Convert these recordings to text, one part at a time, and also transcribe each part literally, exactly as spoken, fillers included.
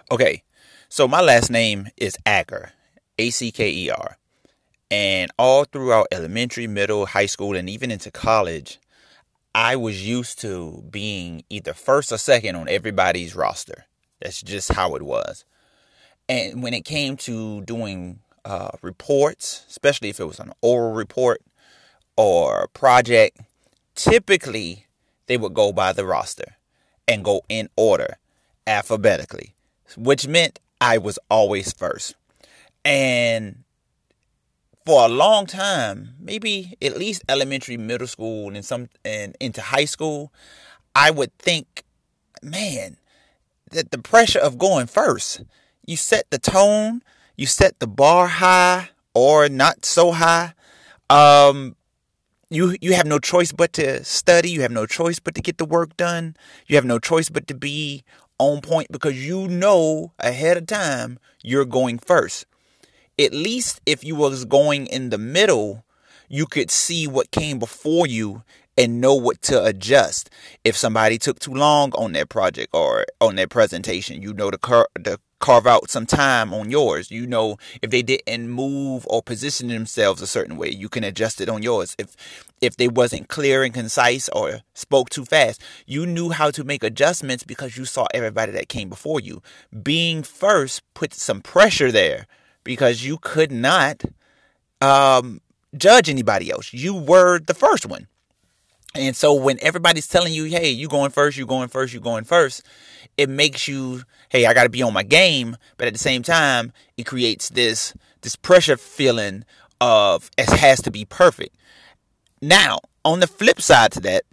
Okay, so my last name is Acker, A C K E R. And all throughout elementary, middle, high school, and even into college, I was used to being either first or second on everybody's roster. That's just how it was. And when it came to doing uh, reports, especially if it was an oral report or a project, typically they would go by the roster and go in order alphabetically, which meant I was always first. And for a long time, maybe at least elementary, middle school, and some and into high school, I would think, man, that the pressure of going first, you set the tone, you set the bar high or not so high. Um, you you have no choice but to study. You have no choice but to get the work done. You have no choice but to be on point because you know ahead of time you're going first. At least if you was going in the middle, you could see what came before you and know what to adjust. If somebody took too long on their project or on their presentation, you know to, car- to carve out some time on yours. You know if they didn't move or position themselves a certain way, you can adjust it on yours. If if they wasn't clear and concise or spoke too fast, you knew how to make adjustments because you saw everybody that came before you. Being first put some pressure there because you could not um, judge anybody else. You were the first one. And so when everybody's telling you, hey, you going first, you going first, you going first, it makes you, hey, I got to be on my game. But at the same time, it creates this this pressure feeling of it has to be perfect. Now, on the flip side to that,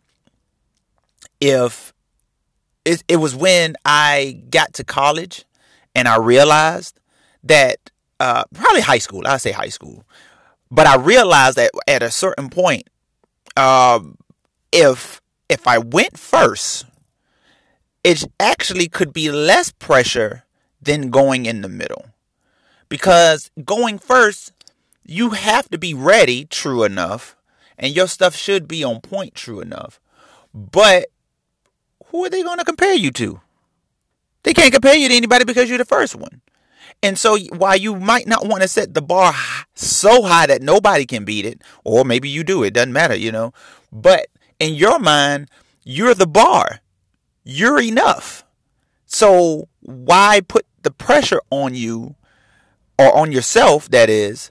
if it, it was when I got to college and I realized that uh, probably high school, I say high school, but I realized that at a certain point, um, if if I went first, it actually could be less pressure than going in the middle. Because going first, you have to be ready, true enough, and your stuff should be on point, true enough. But who are they going to compare you to? They can't compare you to anybody because you're the first one. And so while you might not want to set the bar so high that nobody can beat it, or maybe you do, it doesn't matter, you know, but in your mind, you're the bar. You're enough. So why put the pressure on you or on yourself, that is,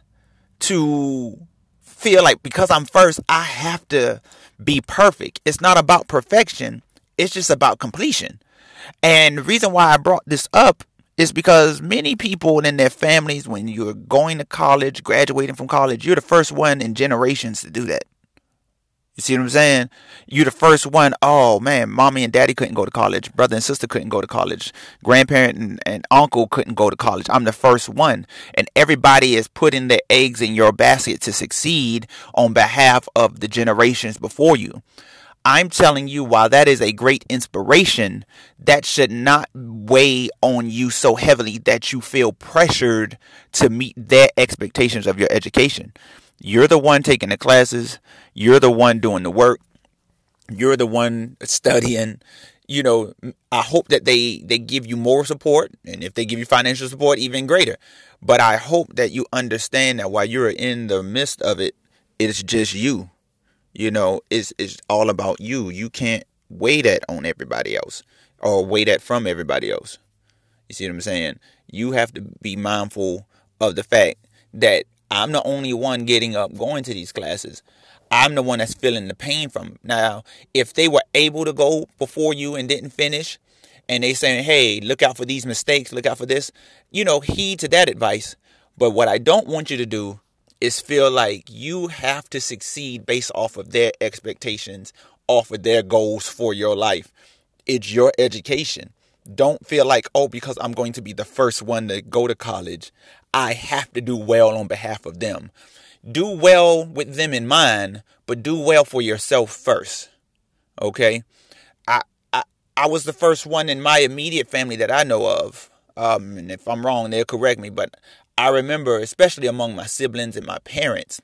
to feel like because I'm first, I have to be perfect. It's not about perfection. It's just about completion. And the reason why I brought this up is because many people in their families, when you're going to college, graduating from college, you're the first one in generations to do that. You see what I'm saying? You're the first one. Oh, man, mommy and daddy couldn't go to college. Brother and sister couldn't go to college. Grandparent and, and uncle couldn't go to college. I'm the first one. And everybody is putting their eggs in your basket to succeed on behalf of the generations before you. I'm telling you, while that is a great inspiration, that should not weigh on you so heavily that you feel pressured to meet their expectations of your education. You're the one taking the classes. You're the one doing the work. You're the one studying. You know, I hope that they, they give you more support. And if they give you financial support, even greater. But I hope that you understand that while you're in the midst of it, it's just you. You know, it's, it's all about you. You can't weigh that on everybody else or weigh that from everybody else. You see what I'm saying? You have to be mindful of the fact that I'm the only one getting up, going to these classes. I'm the one that's feeling the pain from it. Now, if they were able to go before you and didn't finish, and they saying, hey, look out for these mistakes, look out for this, you know, heed to that advice. But what I don't want you to do is feel like you have to succeed based off of their expectations, off of their goals for your life. It's your education. Don't feel like, oh, because I'm going to be the first one to go to college, I have to do well on behalf of them. Do well with them in mind, but do well for yourself first. Okay? I I, I was the first one in my immediate family that I know of. Um, and if I'm wrong, they'll correct me. But I remember, especially among my siblings and my parents,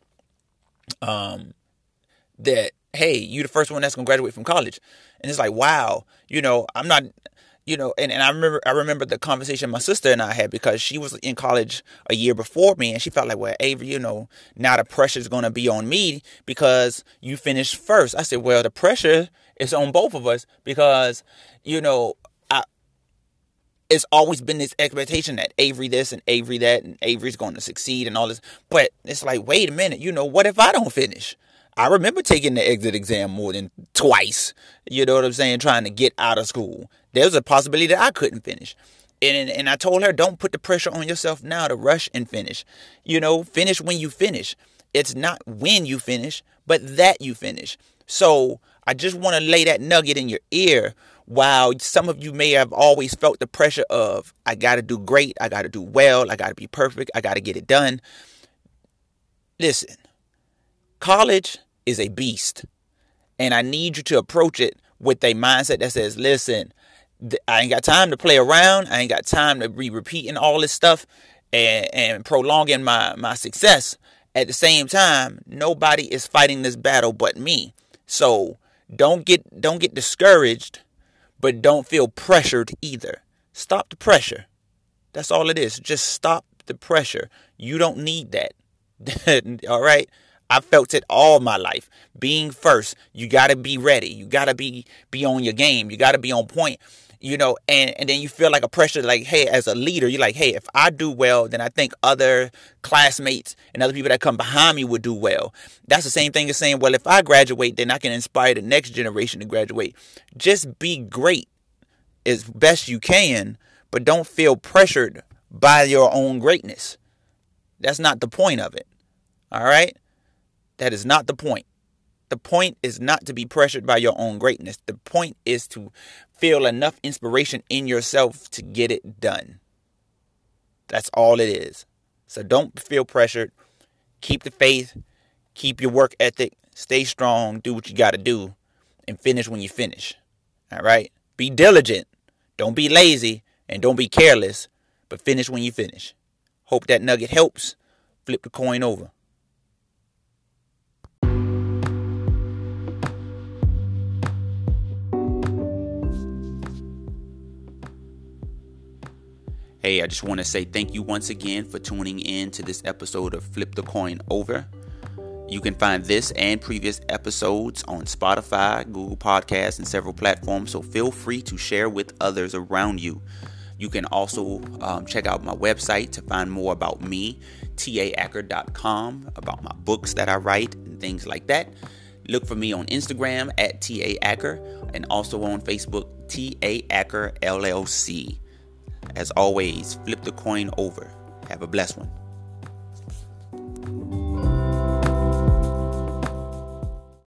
um, that, hey, you the first one that's going to graduate from college. And it's like, wow, you know, I'm not... You know, and, and I remember I remember the conversation my sister and I had, because she was in college a year before me, and she felt like, well, Avery, you know, now the pressure's going to be on me because you finished first. I said, well, the pressure is on both of us because, you know, I, it's always been this expectation that Avery this and Avery that and Avery's going to succeed and all this. But it's like, wait a minute, you know, what if I don't finish? I remember taking the exit exam more than twice, you know what I'm saying, trying to get out of school. There's a possibility that I couldn't finish. And, and I told her, don't put the pressure on yourself now to rush and finish. You know, finish when you finish. It's not when you finish, but that you finish. So I just want to lay that nugget in your ear. While some of you may have always felt the pressure of, I got to do great, I got to do well, I got to be perfect, I got to get it done. Listen, college is a beast, and I need you to approach it with a mindset that says, listen, I ain't got time to play around. I ain't got time to be repeating all this stuff and, and prolonging my, my success. At the same time, nobody is fighting this battle but me. So don't get don't get discouraged, but don't feel pressured either. Stop the pressure. That's all it is. Just stop the pressure. You don't need that. All right? I felt it all my life. Being first, you got to be ready. You got to be be on your game. You got to be on point. You know, and, and then you feel like a pressure, like, hey, as a leader, you're like, hey, if I do well, then I think other classmates and other people that come behind me would do well. That's the same thing as saying, well, if I graduate, then I can inspire the next generation to graduate. Just be great as best you can, but don't feel pressured by your own greatness. That's not the point of it. All right? That is not the point. The point is not to be pressured by your own greatness. The point is to feel enough inspiration in yourself to get it done. That's all it is. So don't feel pressured. Keep the faith. Keep your work ethic. Stay strong. Do what you got to do. And finish when you finish. All right? Be diligent. Don't be lazy. And don't be careless. But finish when you finish. Hope that nugget helps. Flip the coin over. Hey, I just want to say thank you once again for tuning in to this episode of Flip the Coin Over. You can find this and previous episodes on Spotify, Google Podcasts, and several platforms, so feel free to share with others around you. You can also um, check out my website to find more about me, T A acker dot com, about my books that I write and things like that. Look for me on Instagram at T A Acker and also on Facebook, T A Acker L L C. As always, flip the coin over. Have a blessed one.